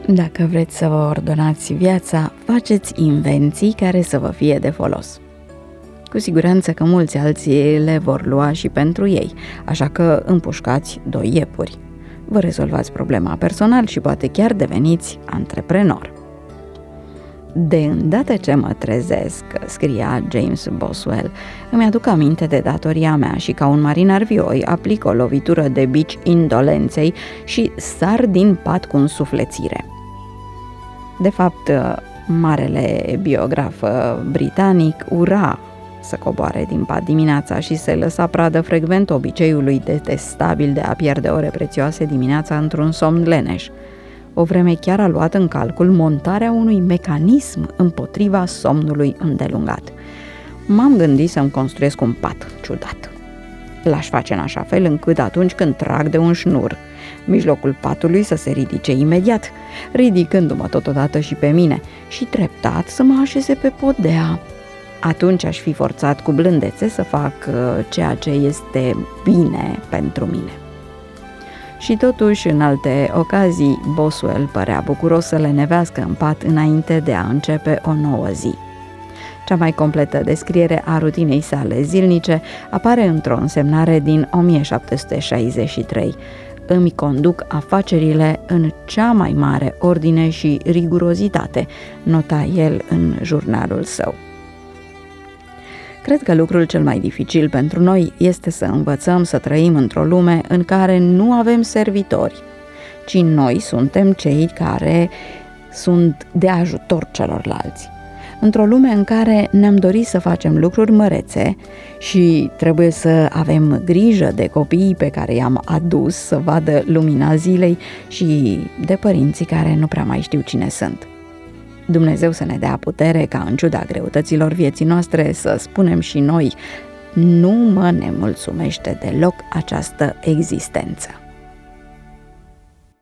Dacă vreți să vă ordonați viața, faceți invenții care să vă fie de folos. Cu siguranță că mulți alții le vor lua și pentru ei, așa că împușcați 2 iepuri. Vă rezolvați problema personal și poate chiar deveniți antreprenor. De îndată ce mă trezesc, scria James Boswell, îmi aduc aminte de datoria mea și ca un marinar vioi aplic o lovitură de bici indolenței și sar din pat cu însuflețire. De fapt, marele biograf britanic ura să coboare din pat dimineața și se lăsa pradă frecvent obiceiului detestabil de a pierde ore prețioase dimineața într-un somn leneș. O vreme chiar a luat în calcul montarea unui mecanism împotriva somnului îndelungat. M-am gândit să-mi construiesc un pat ciudat. L-aș face în așa fel încât atunci când trag de un șnur, mijlocul patului să se ridice imediat, ridicându-mă totodată și pe mine și treptat să mă așeze pe podea. Atunci aș fi forțat cu blândețe să fac ceea ce este bine pentru mine. Și totuși, în alte ocazii, Boswell părea bucuros să lenevească în pat înainte de a începe o nouă zi. Cea mai completă descriere a rutinei sale zilnice apare într-o însemnare din 1763. Îmi conduc afacerile în cea mai mare ordine și rigurozitate, nota el în jurnalul său. Cred că lucrul cel mai dificil pentru noi este să învățăm să trăim într-o lume în care nu avem servitori, ci noi suntem cei care sunt de ajutor celorlalți. Într-o lume în care ne-am dorit să facem lucruri mărețe și trebuie să avem grijă de copiii pe care i-am adus să vadă lumina zilei și de părinții care nu prea mai știu cine sunt. Dumnezeu să ne dea putere ca în ciuda greutăților vieții noastre să spunem și noi: nu mă nemulțumește deloc această existență.